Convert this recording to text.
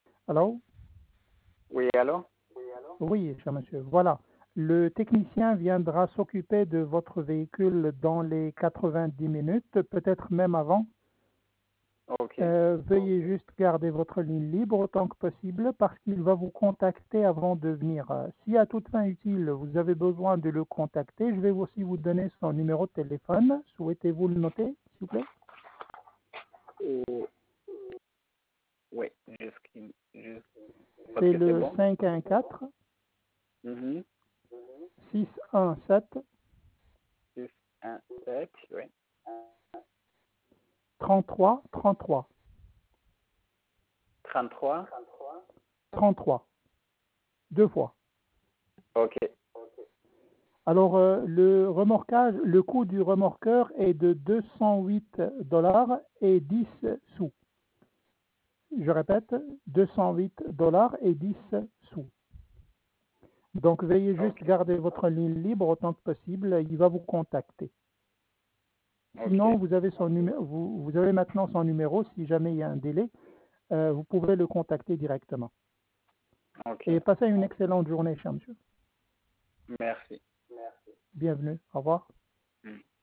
Alors, Oui, allô? oui, cher monsieur. Voilà. Le technicien viendra s'occuper de votre véhicule dans les 90 minutes, peut-être même avant. Ok. Veuillez juste garder votre ligne libre autant que possible parce qu'il va vous contacter avant de venir. Si à toute fin utile, vous avez besoin de le contacter, je vais aussi vous donner son numéro de téléphone. Souhaitez-vous le noter, s'il vous plaît? Ou- Oui, juste parce C'est que c'est le bon. 514 Mhm. 617 6, 1, 7, oui. 33 33 33. 33, deux fois. Ok. Alors, le remorquage, le coût du remorqueur est de 208 $ et 10 sous. Je répète, 208 $ et 10 sous. Donc, veuillez juste Ok. garder votre ligne libre autant que possible. Il va vous contacter. Sinon, Ok. vous avez vous avez maintenant son numéro. Si jamais il y a un délai, vous pouvez le contacter directement. Ok. Et passez une excellente journée, cher monsieur. Merci. Bienvenue. Au revoir. Mm.